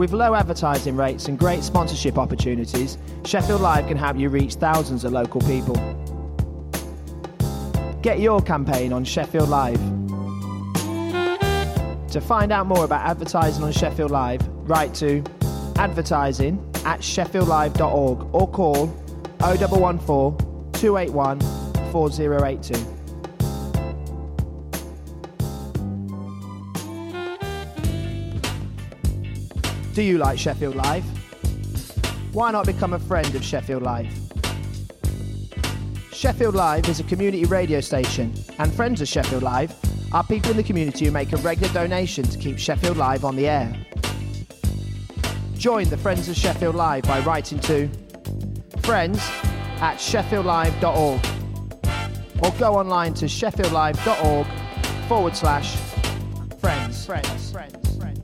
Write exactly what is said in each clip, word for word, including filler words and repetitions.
With low advertising rates and great sponsorship opportunities, Sheffield Live can help you reach thousands of local people. Get your campaign on Sheffield Live. To find out more about advertising on Sheffield Live, write to advertising at sheffield live dot org or call oh one one four, two eight one, four oh eight two. Do you like Sheffield Live? Why not become a friend of Sheffield Live? Sheffield Live is a community radio station, and friends of Sheffield Live are people in the community who make a regular donation to keep Sheffield Live on the air. Join the Friends of Sheffield Live by writing to friends at sheffield live dot org or go online to sheffield live dot org forward slash friends. Friends. Friends.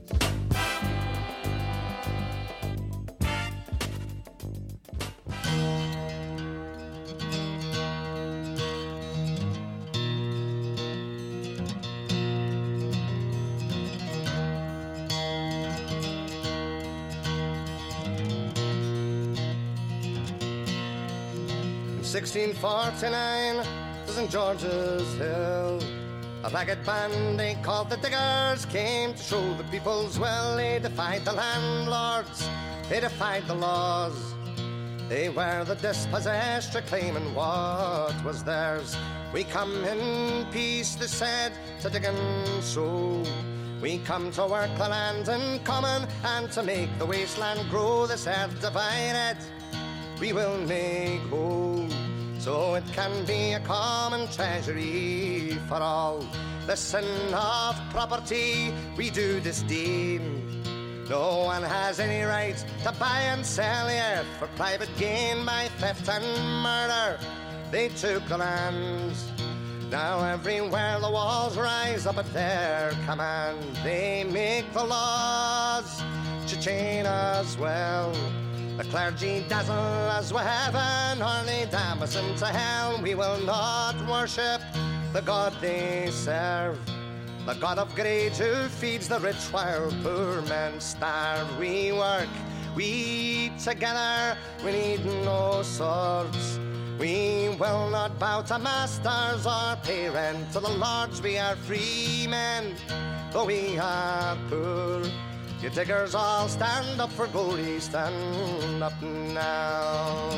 sixteen forty-nine, Saint George's Hill, a ragged band they called the Diggers came to show the people's will. They defied the landlords, they defied the laws. They were the dispossessed, reclaiming what was theirs. We come in peace, they said, to dig and sow. We come to work the land in common and to make the wasteland grow. This earth divided we will make whole, so it can be a common treasury for all. The sin of property we do disdain. No one has any right to buy and sell the earth for private gain. By theft and murder they took the lands. Now everywhere the walls rise up at their command. They make the laws to chain us well. The clergy dazzle us with heaven, or they damn us into hell. We will not worship the God they serve, the God of greed who feeds the rich while poor men starve. We work, we eat together, we need no swords. We will not bow to masters or pay rent to the lords. We are free men, though we are poor. You diggers all stand up for glory, stand up now.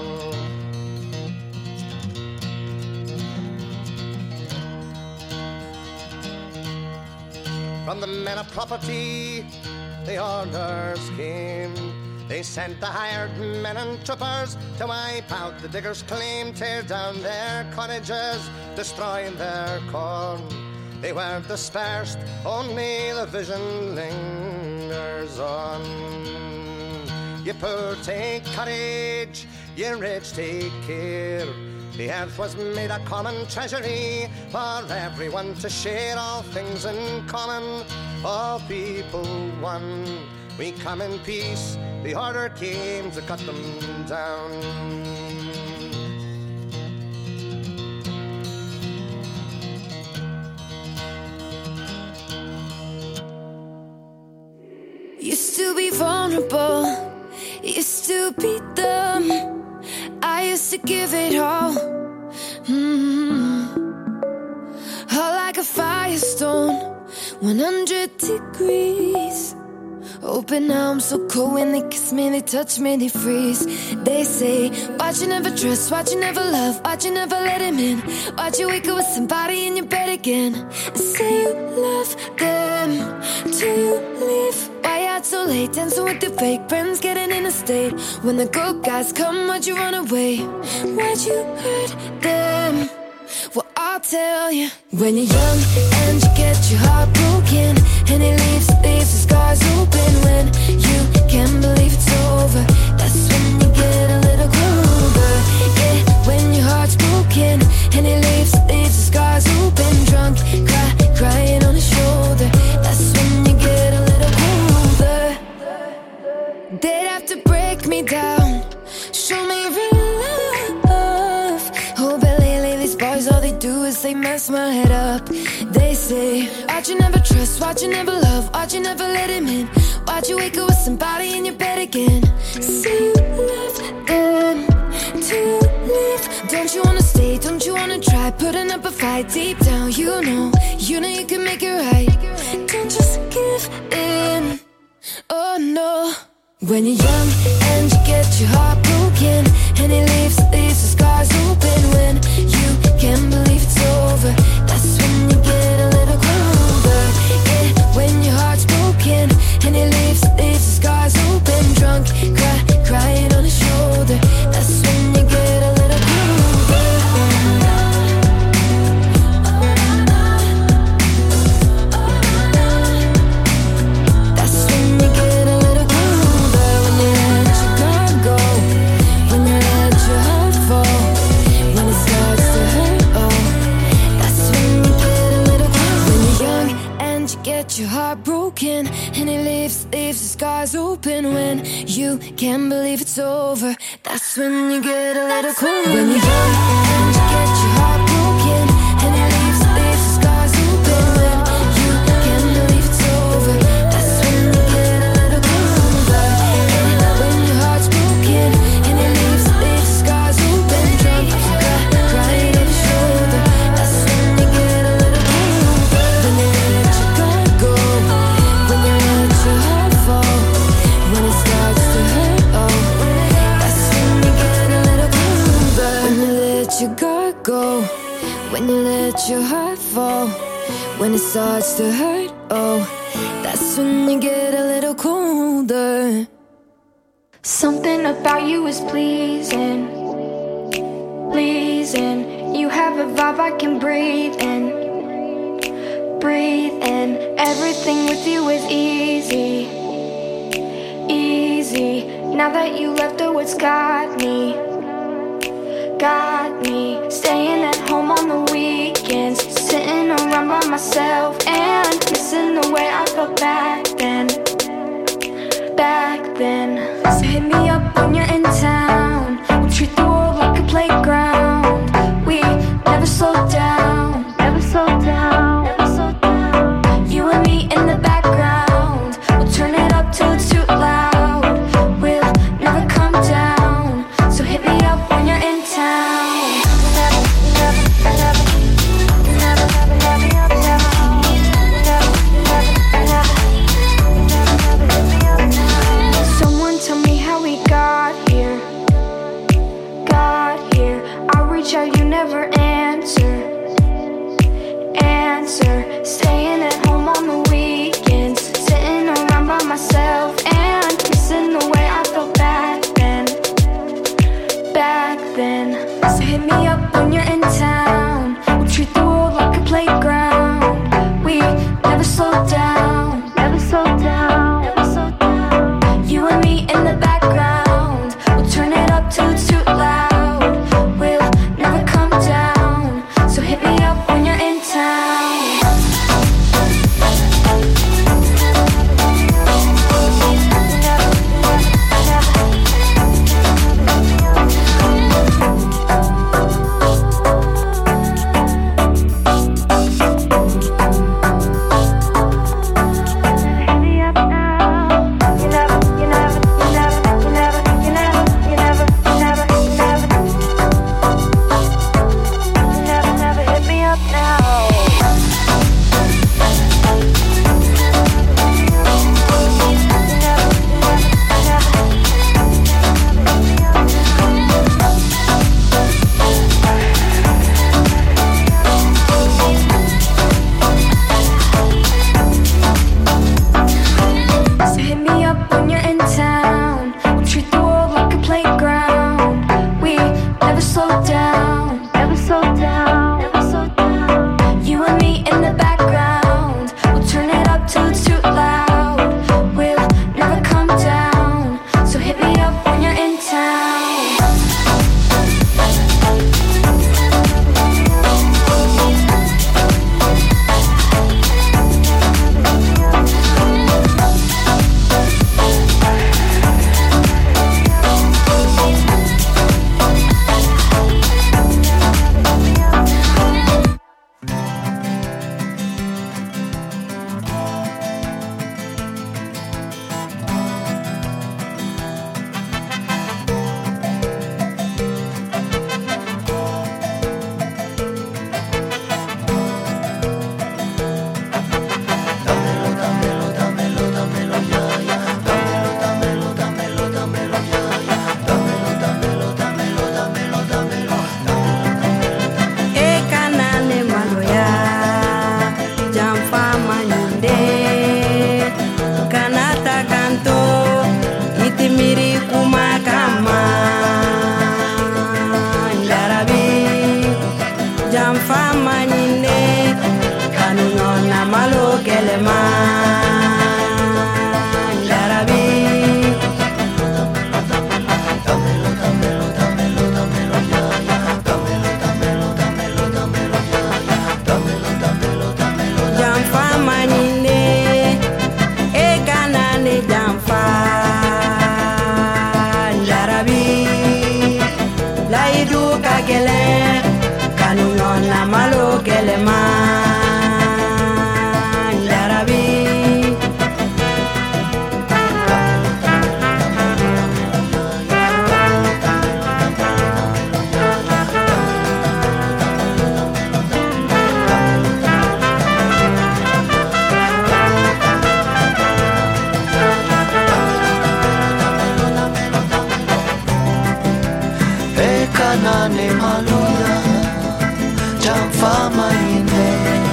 From the men of property, the orders came. They sent the hired men and troopers to wipe out the diggers' claim, tear down their cottages, destroying their corn. They were dispersed, only the vision lingers on. You poor take courage, you rich take care. The earth was made a common treasury for everyone to share, all things in common, all people one. We come in peace, the order came to cut them down. Used to be vulnerable, used to beat them, I used to give it all, mm-hmm. Hot like a firestone, one hundred degrees. Oh, but now I'm so cold when they kiss me, they touch me, they freeze. They say, why'd you never trust, why'd you never love, why'd you never let him in? Why'd you wake up with somebody in your bed again? And say you love them, till you leave. Why out so late, dancing with your fake friends, getting in a state. When the good guys come, why'd you run away? Why'd you hurt them? Well, I'll tell you. When you're young and you get your heart broken, and it leaves, leaves the scars open. When you can't believe it's over, that's when you get a little colder. Yeah, when your heart's broken, and it leaves, leaves the scars open. Drunk, cry, crying on his shoulder, that's when you get a little colder. They'd have to break me down, show me real love. Oh, but lately these boys, all they do is they mess my head up. They say, why'd you never trust, why'd you never love, why'd you never let him in? Why'd you wake up with somebody in your bed again? So you left them to leave. Don't you wanna stay, don't you wanna try putting up a fight? Deep down you know, you know you can make it right. Don't just give in, oh no. When you're young and you get your heart broken, and it leaves, leaves the scars open. When you can't believe it's over, that's when you get a little colder. Yeah, when your heart's broken, and it leaves, leaves the scars open. Drunk, cry, crying on his shoulder, that's when you get a little colder. That's when you get a little colder. When you let your guard go, when you let your heart fall, when it starts to hurt, oh, that's when you get a little colder. When you're young and you get your heart broken, and it leaves, leaves the scars open. When you can't believe it's over, that's when you get a little colder. When you're young and you get your heart broken, and it leaves, leaves the scars open. When you can't believe it's over, that's when you get a little colder. And when your heart's broken, and it leaves, leaves the scars open. Drunk, cry, crying on your shoulder, that's when you get a little colder. When you let your guard go, when you let your heart fall, when it starts to hurt, oh, that's when you get a little colder. When you let your guard go, when you let your heart fall, when it starts to hurt, oh, that's when you get a little colder. Something about you is pleasing, pleasing. You have a vibe I can breathe in, breathe in. Everything with you is easy, easy. Now that you left, oh, it's got me, got me. Staying at home on the weekends, sitting around by myself and missing the way I felt back then, back then. So hit me up when you're in town. We'll treat the world like a playground. We never slow down, never slow down, never slow down. You and me in the background, we'll turn it up till it's too loud. We'll never come down. So hit me up when you're in town. Someone tell me how we got here, got here. I reach out, you never answer, answer. Staying at home on the weekends, sitting around by myself and missing the way I felt back then, back then. So hit me up when you're in town. We'll treat the world like a playground. We never slow down, never slow down, never slow down. You and me in the background, we'll turn it up till it's too loud. We'll never come down. So hit me up when you're in town. duka gele kanu nyona malo gele ma yarabi Nane maluya jamfama ine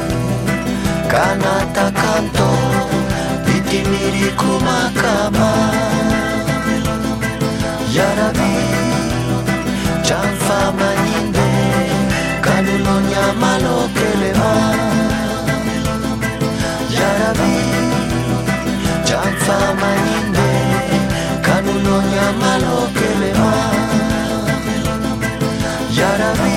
kanata kanto pitimiri kumakama yarabi jamfama ine kanulonya malokelema yarabi jamfama ine kanulonya malokelema Yarabi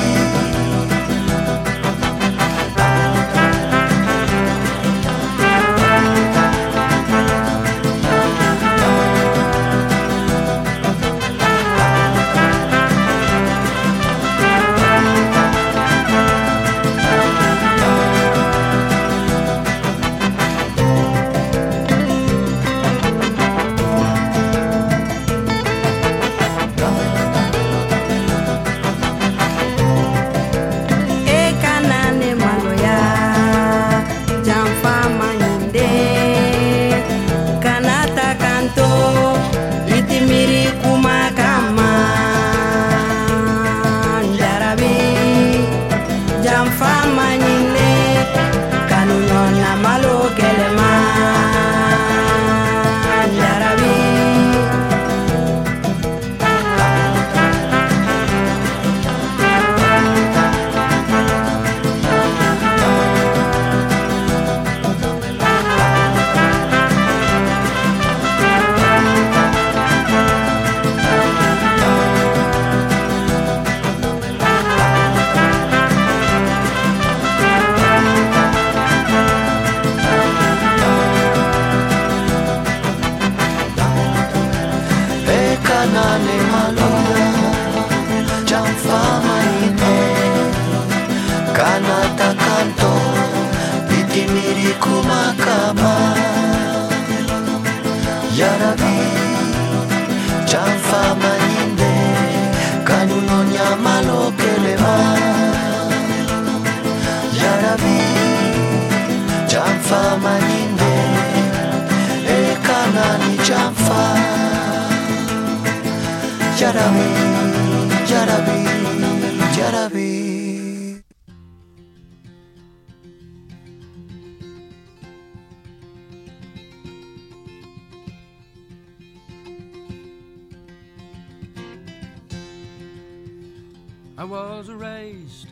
I was raised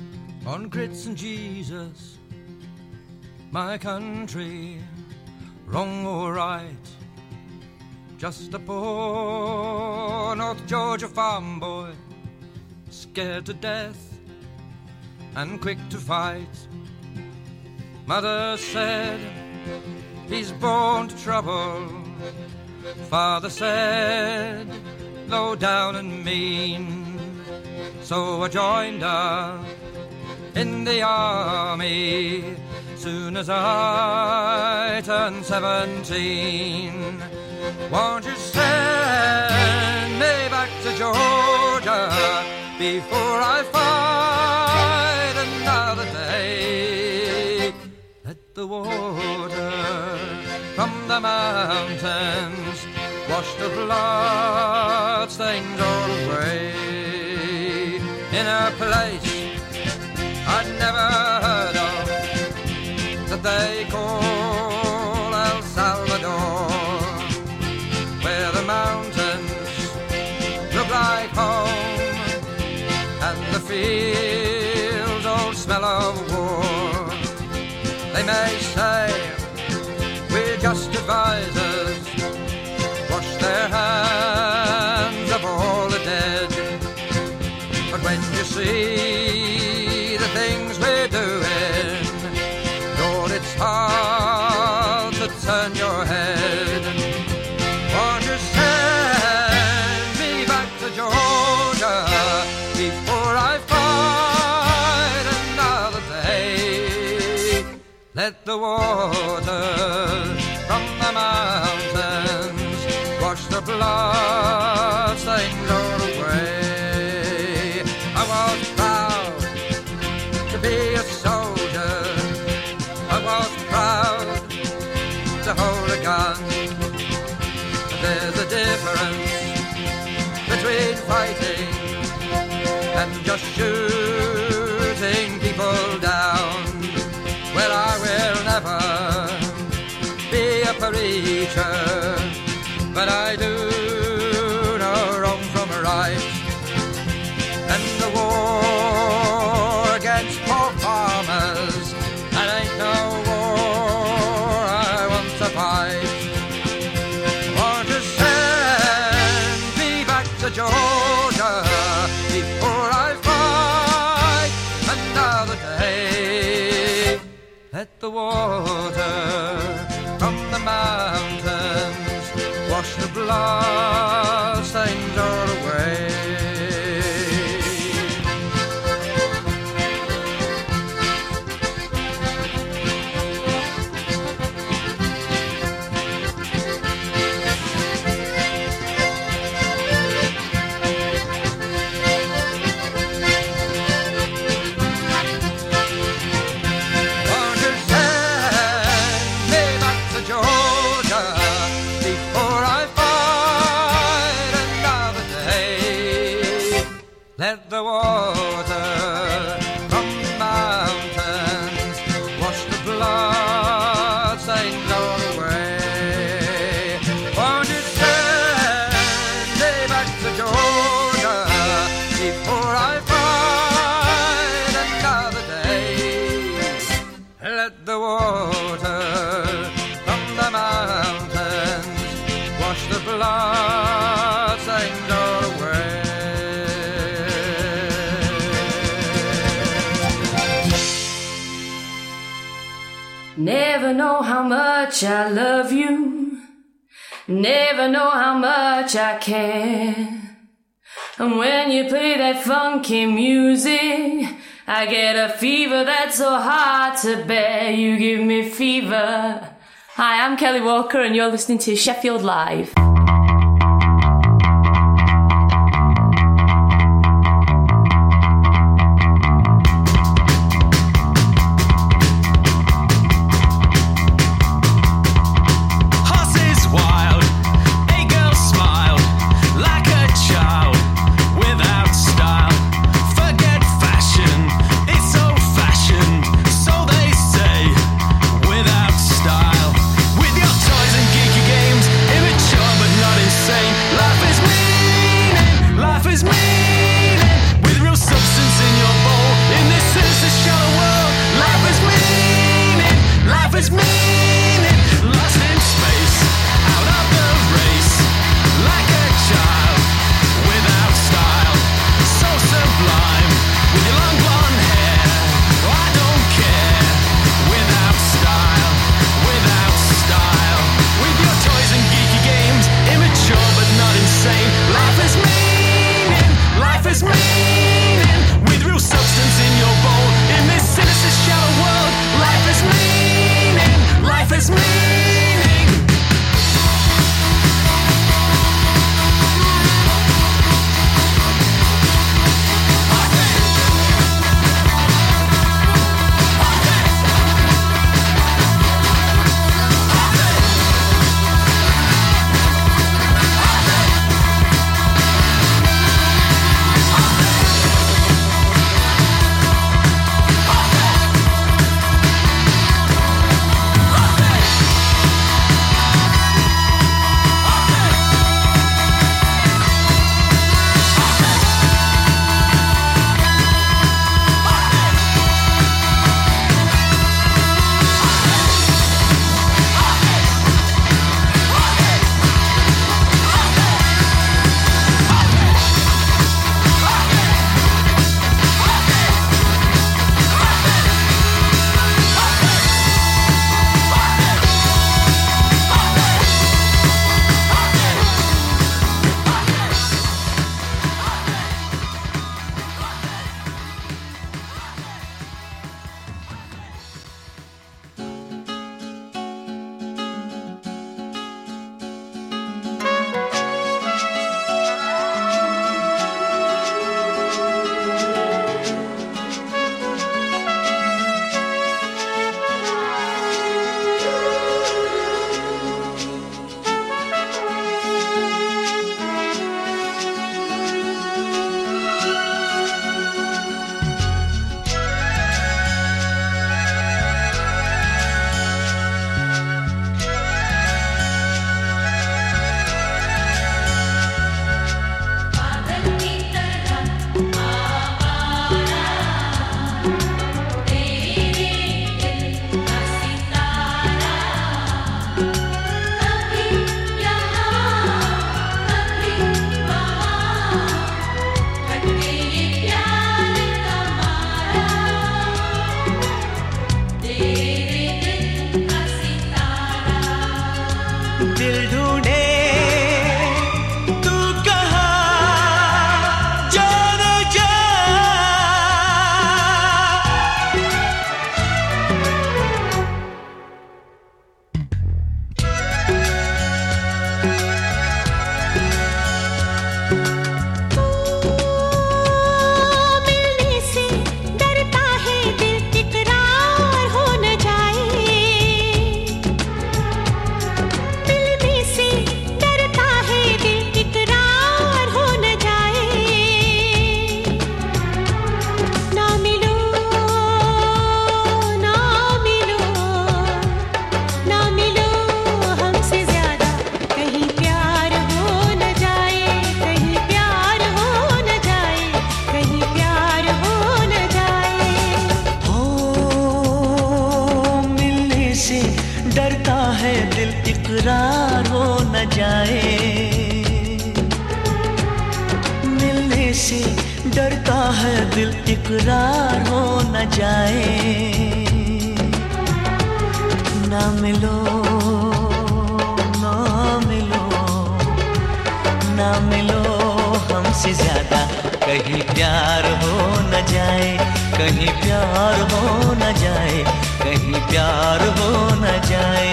on grits and Jesus, my country, wrong or right, just a poor North Georgia farm boy, scared to death and quick to fight. Mother said, he's born to trouble. Father said, low down and mean. So I joined up in the army soon as I turned seventeen. Won't you send me back to Georgia before I fight another day? Let the water from the mountains wash the blood stains all away. In a place I'd never heard of that they call El Salvador, where the mountains look like home and the fields all smell of war. They may say we're just advisors, wash their hands of all the dead. But when you see the things we're doing, Lord, it's hard to turn your head. Won't you send me back to Georgia? Let the waters from the mountains wash the blood stains all away. I was proud to be a soldier. I was proud to hold a gun. There's a difference between fighting and just shooting people down. Well, I will never be a preacher, but I do know wrong from right. And the war against poor farmers, that ain't no war I want to fight. Want to send me back to Georgia before I fight another day. Let the water from the mountains wash the blood stains all away. Let the water from the mountains wash the blood stains all away. Won't you send me back to Georgia before I fight another day? Let the water from the mountains wash the blood stains all away. Never know how much I love you. Never know how much I care. And when you play that funky music, I get a fever that's so hard to bear. You give me fever. Hi, I'm Kelly Walker and you're listening to Sheffield Live. With your toys and geeky games, immature but है दिल इकरार हो न जाए, ना मिलो ना मिलो ना मिलो हमसे ज्यादा, कहीं प्यार हो न जाए, कहीं प्यार हो न जाए, कहीं प्यार हो न जाए।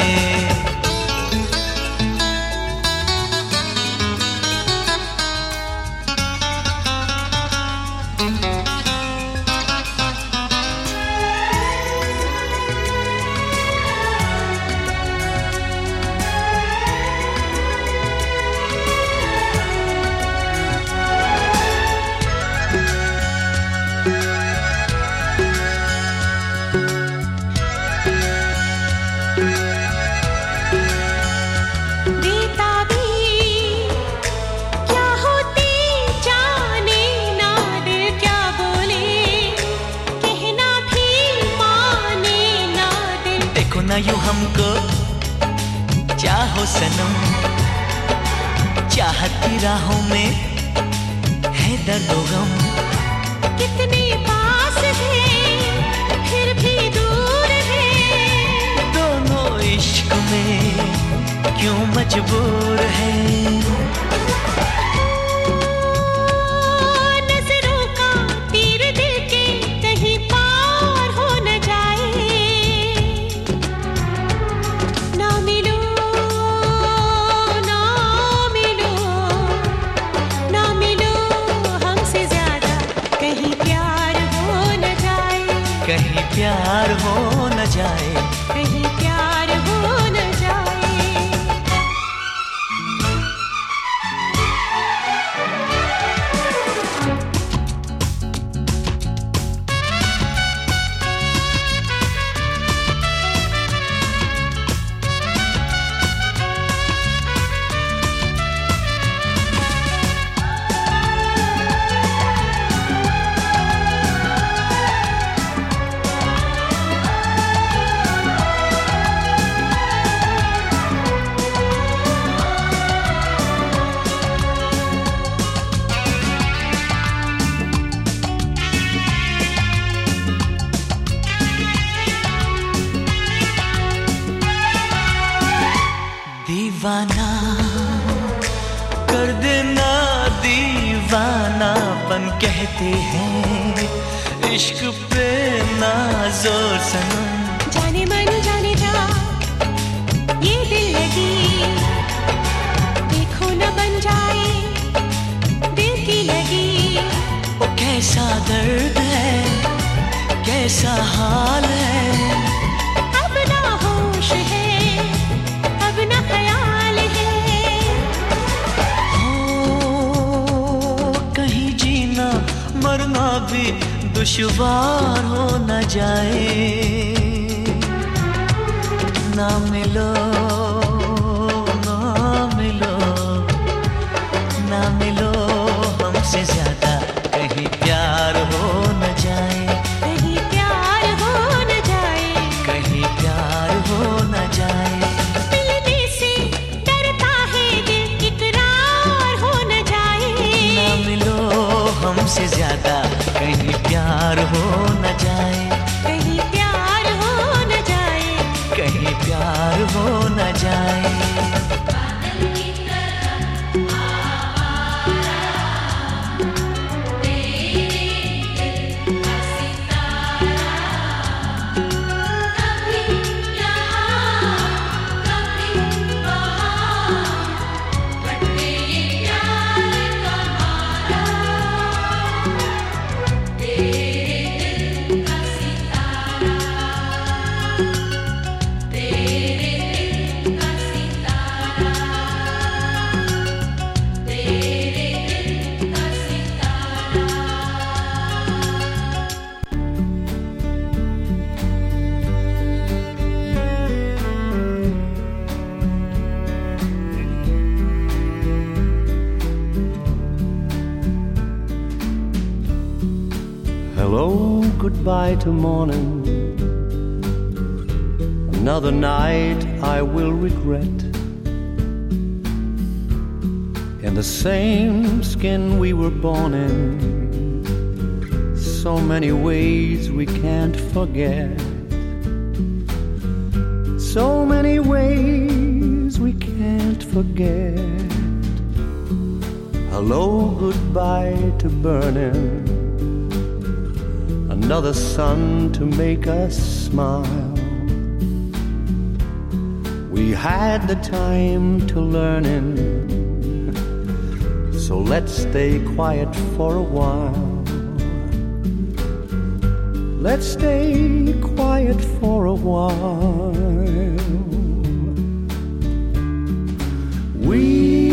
यूं हमको चाहो सनम, चाहत की राहों में है दर्द व गम, कितने पास है फिर भी दूर है, दोनों इश्क में क्यों मजबूर है। प्यार हो न जाए, कहीं प्यार हो न जाए। दीवाना कर देना, दीवानापन कहते हैं इश्क पे ना जोर सनम, जाने मन जाने जा ये दिल लगी, देखो न बन जाए दिल की लगी। वो कैसा दर्द है, कैसा हाल है, अब ना होश है, अब ना ख्याल है, हो कहीं जीना मरना भी दुश्वार हो न जाए, ना मिलो ना मिलो ना मिलो हमसे ज्यादा, कहीं प्यार हो न जाए, कहीं प्यार हो न जाए, कहीं प्यार हो न जाए। मिलने से डरता है दिल, इकरार हो न जाए, ना मिलो हमसे ज्यादा, कहीं प्यार हो न जाए, कहीं प्यार हो न जाए, कहीं प्यार हो न जाए। Hello, goodbye to morning. Another night I will regret. In the same skin we were born in, so many ways we can't forget. So many ways we can't forget. Hello, goodbye to burning, another sun to make us smile. We had the time to learning, so let's stay quiet for a while. Let's stay quiet for a while. We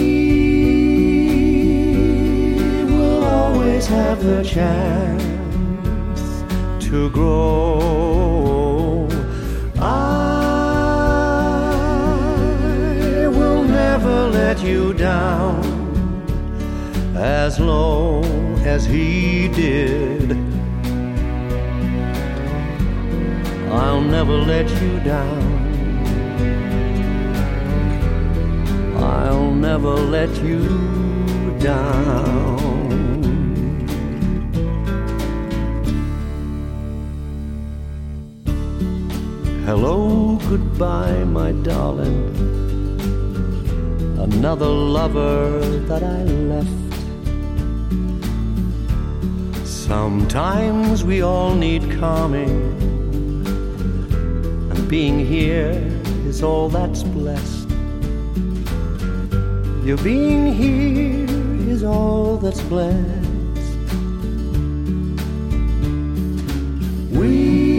will always have the chance to grow. I will never let you down as low as he did. I'll never let you down. I'll never let you down. Hello, goodbye, my darling. Another lover that I left. Sometimes we all need calming, being here is all that's blessed. Your being here is all that's blessed. We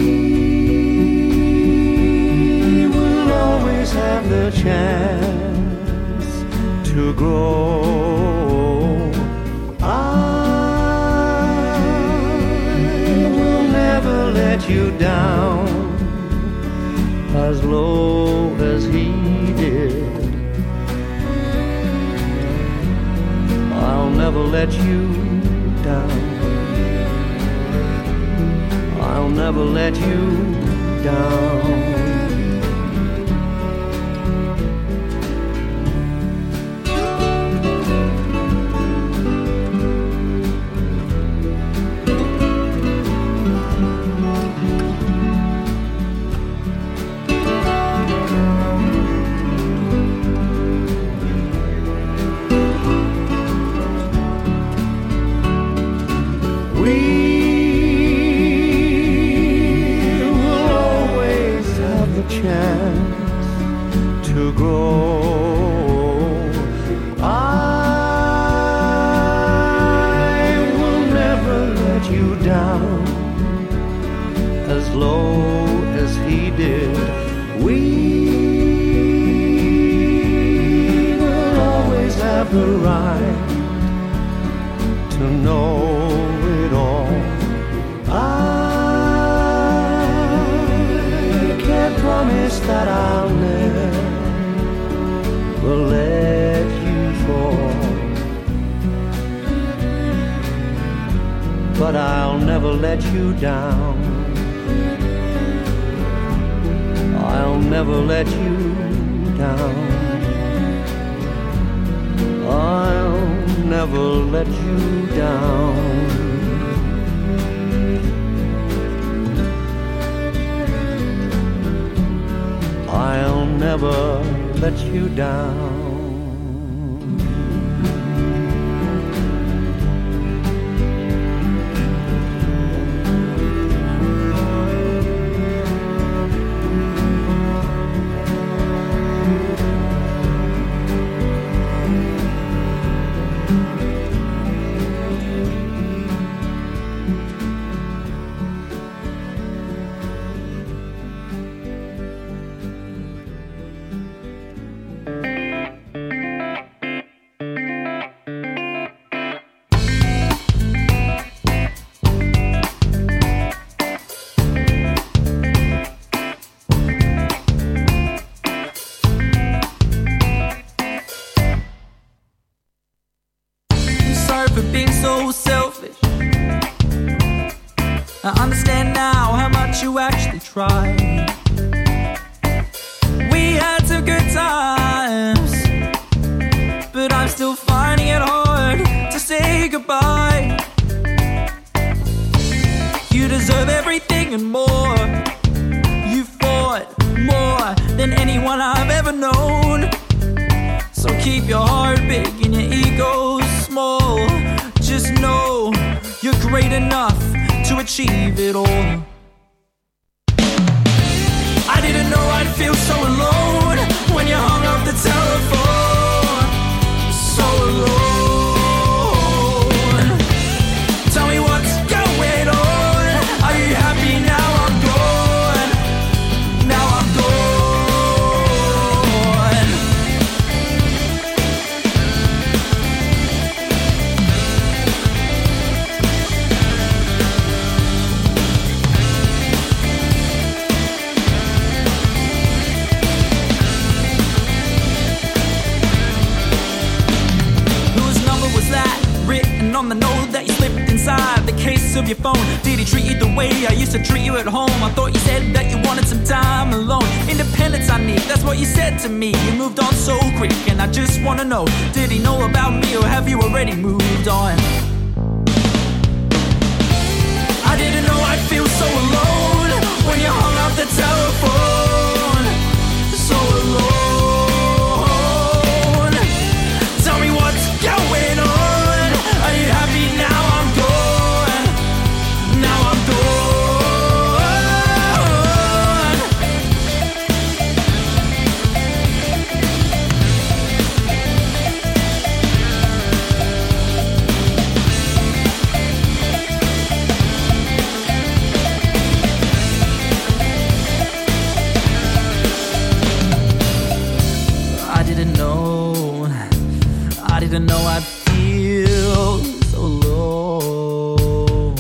will always have the chance to grow. I will never let you down as low as he did. I'll never let you down. I'll never let you down. But I'll never let you down. I'll never let you down. I'll never let you down. I'll never let you down. Tried. We had some good times, but I'm still finding it hard to say goodbye. deserve everything and more. You fought more than anyone I've ever known. So keep your heart big and your ego small. Just know you're great enough to achieve it all. I didn't know I'd feel so alone when you hung up the telephone. So alone. Tell me what's going on. Are you happy now I'm gone? Now I'm gone. On the note that you slipped inside the case of your phone. Did he treat you the way I used to treat you at home? I thought you said that you wanted some time alone. Independence I need, that's what you said to me. You moved on so quick and I just wanna know, did he know about me or have you already moved on? I didn't know I'd feel so alone when you hung up the telephone. So alone. Tell me what's going on. Are you happy now I'm gone? Now I'm I didn't know, I didn't know I'd feel so alone.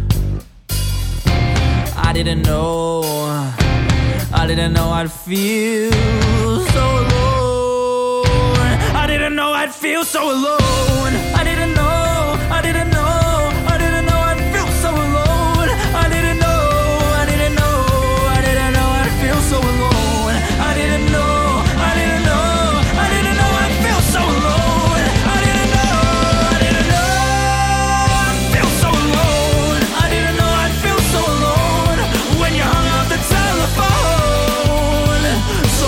I didn't know, I didn't know I'd feel so alone. I didn't know I'd feel so alone. I didn't know, I didn't know, I didn't know I'd feel so alone. I didn't know, I didn't know, I didn't know I'd feel so alone. I didn't know, I didn't know, I didn't know I'd feel so alone. I didn't know, I didn't know I'd feel so alone. I didn't know I'd feel so alone when you hung up the telephone. So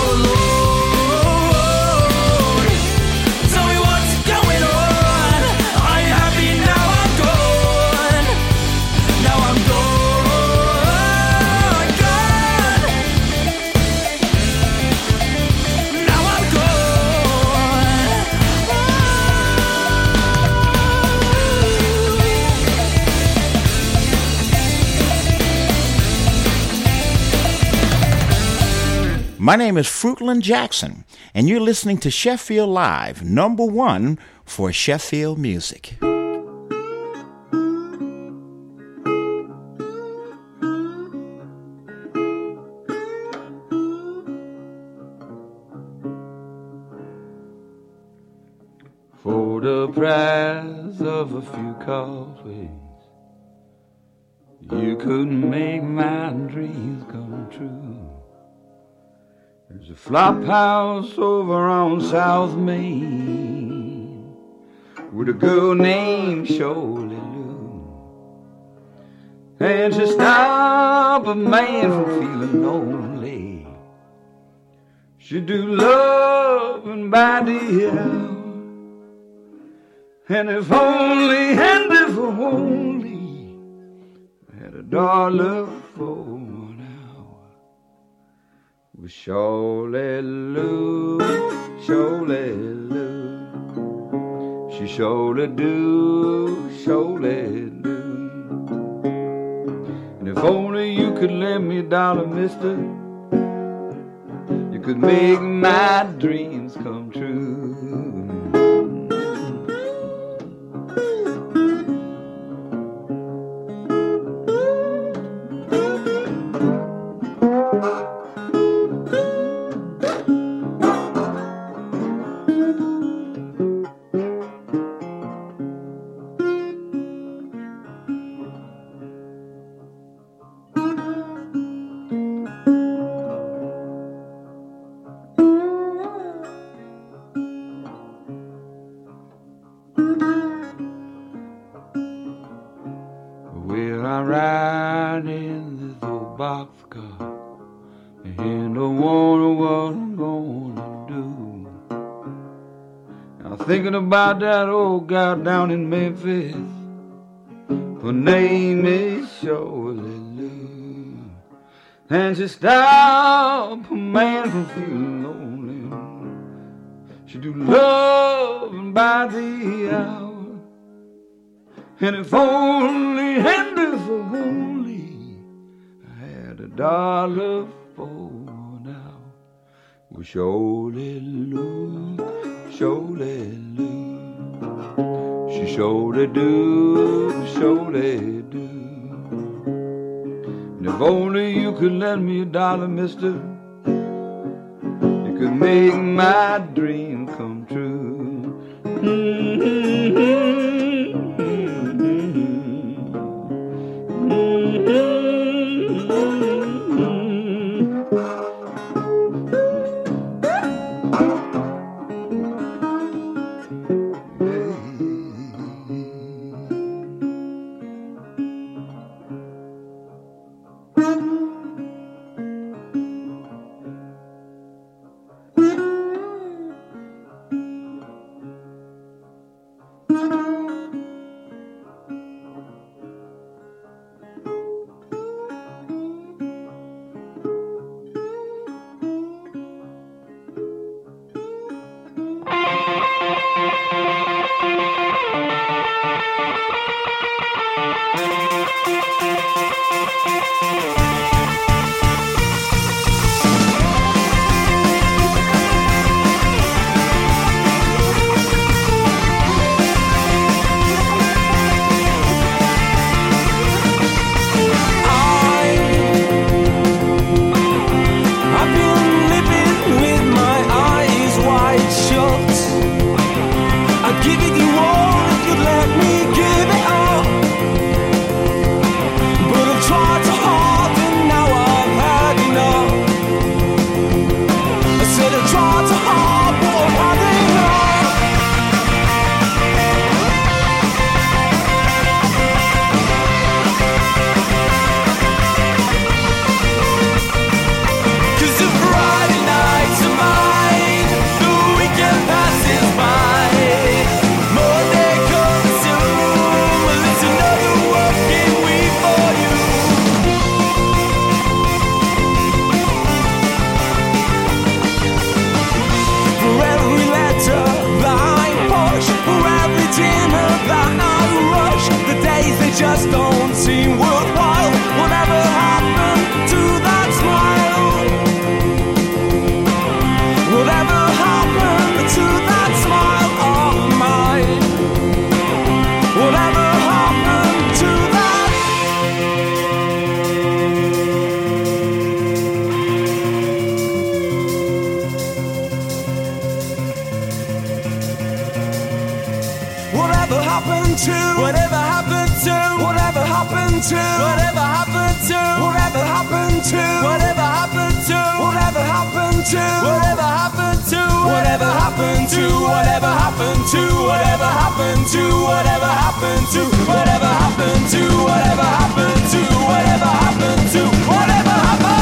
alone. Tell me what's going on. Are you happy now I'm gone? Now I'm gone, gone. Now I'm gone. My name is Fruitland Jackson, and you're listening to Sheffield Live, number one for Sheffield music. For the price of a few coffees, you couldn't make my dreams come true. There's a flop house over on South Main with a girl named Shirley Lou, and she stop a man from feeling lonely. She do love and by the hour, and if only, and if only I had a dollar for with Shirley Lou, Shirley Lou, she surely do, surely do. And if only you could lend me a dollar, mister, you could make my dreams come true. ride in this old boxcar and don't wonder what I'm gonna do. I'm thinking about that old gal down in Memphis. Her name is Shirley Lou, and she stopped a man from feeling lonely. She do love by the hour, and if only, and if only I had a dollar for now. Well, Shirley Lou, Shirley Lou, she surely do, surely do. And if only you could lend me a dollar, mister, you could make my dream come true. Mm-hmm. Just don't seem worthwhile. Whatever happened to that smile? Whatever happened to that smile of mine? Whatever happened to that? Whatever happened to? Whatever happened to? Whatever happened to? Whatever happened to? Whatever happened to? Whatever happened to? Whatever happened to? Whatever happened to? Whatever happened to? Whatever happened to? Whatever happened to? Whatever happened to? Whatever happened to? Whatever happened to? Whatever happened to? Whatever happened?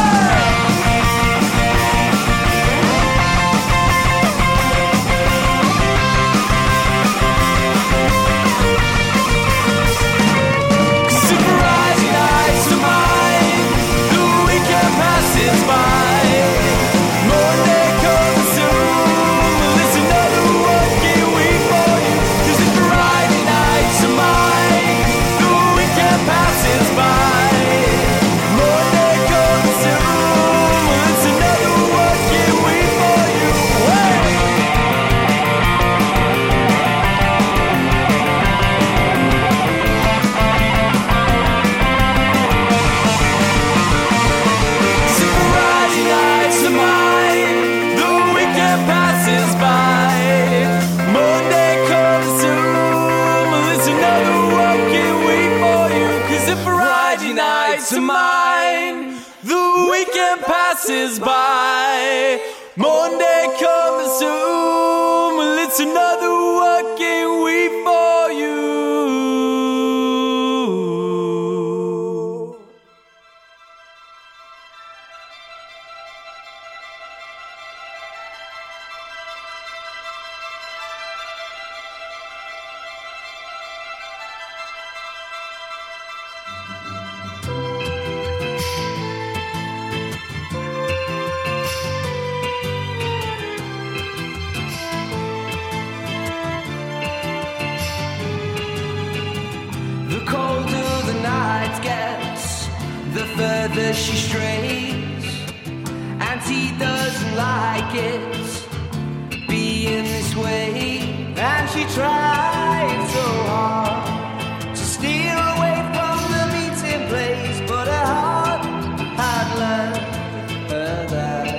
Passes by. Monday comes soon. Well, it's another working week for you. the further she strays. And he doesn't like it being this way. And she tried so hard to steal away from the meeting place, but her heart had learned her that.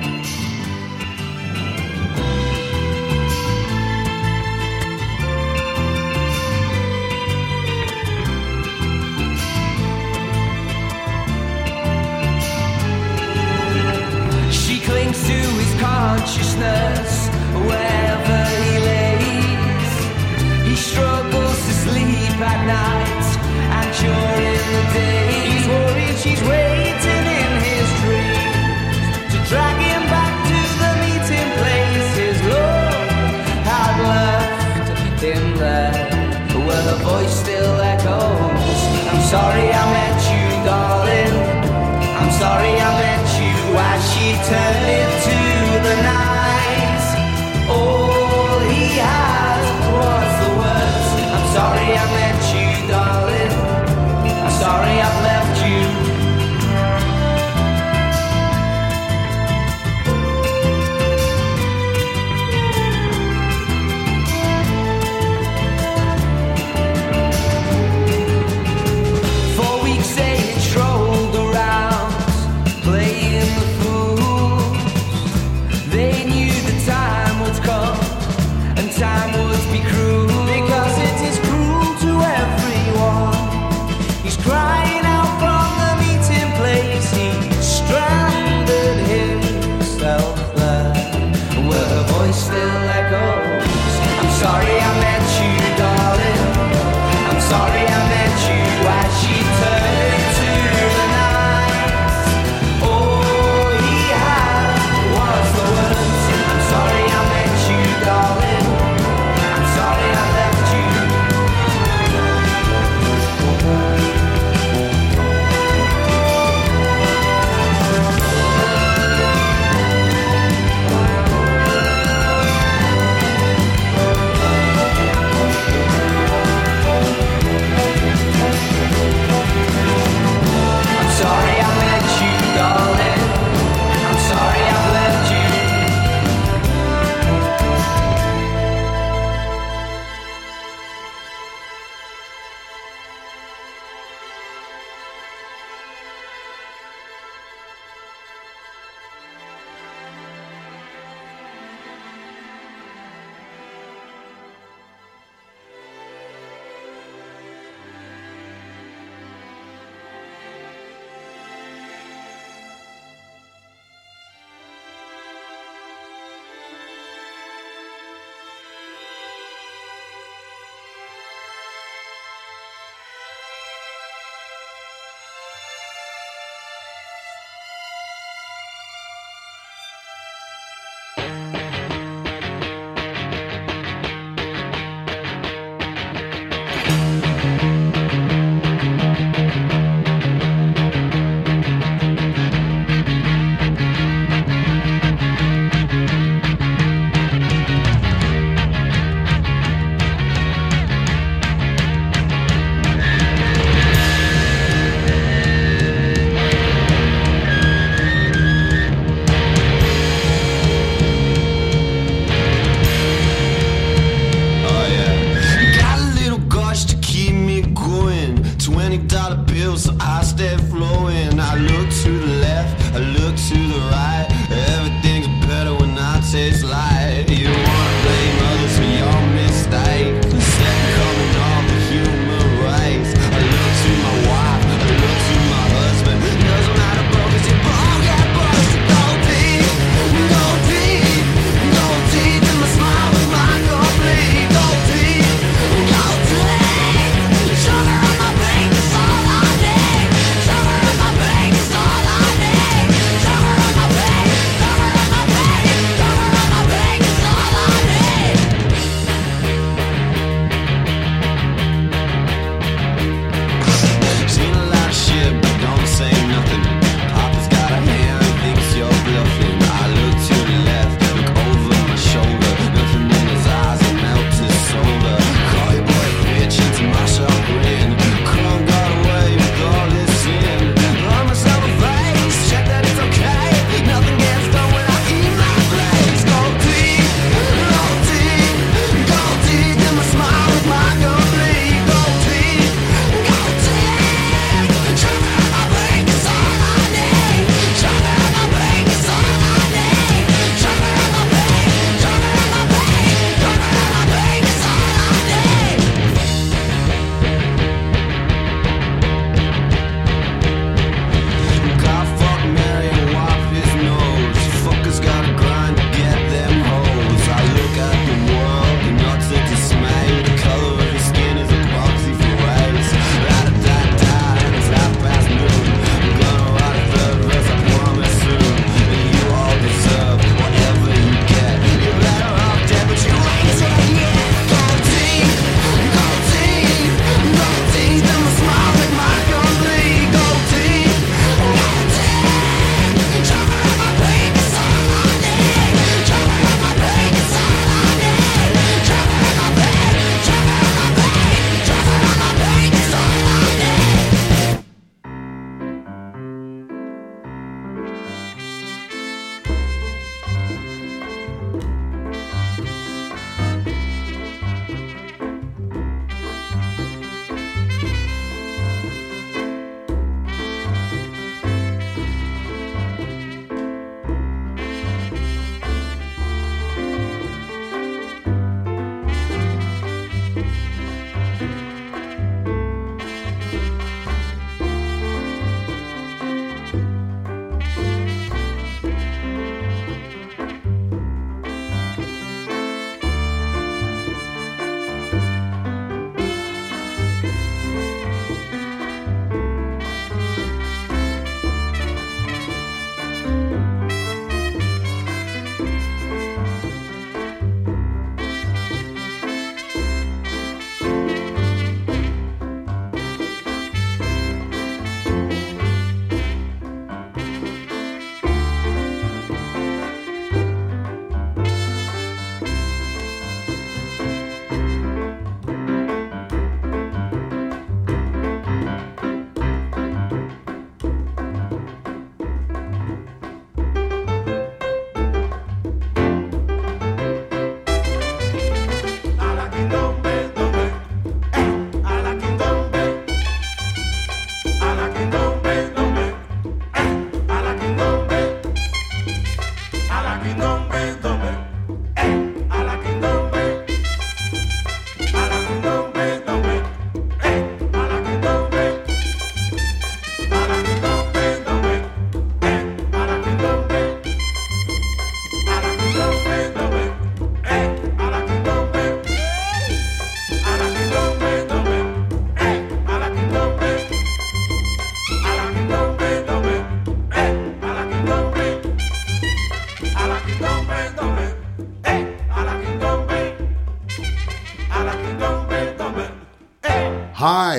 She clings to his consciousness wherever he lays. He struggles to sleep at night and during the day. He's worried she's waiting in his dreams to drag him back to the meeting place. His love had left him there, where the voice still echoes. I'm sorry I met you, darling. I'm sorry I met you. As she turned into the night, all he had was the words. I'm sorry I met you, darling. I'm sorry I've left you.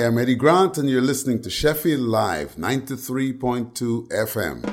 I'm Eddie Grant, and you're listening to Sheffield Live, ninety-three point two F M.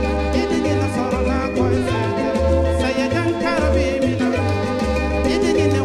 Didn't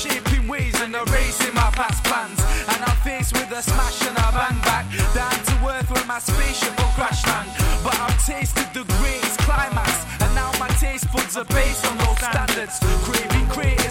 shaping ways and erasing my past plans. And I'm faced with a smash and a bang back. Down to earth where my spaceship will crash land. But I've tasted the greatest climax, and now my taste buds are based on those standards. Craving, creating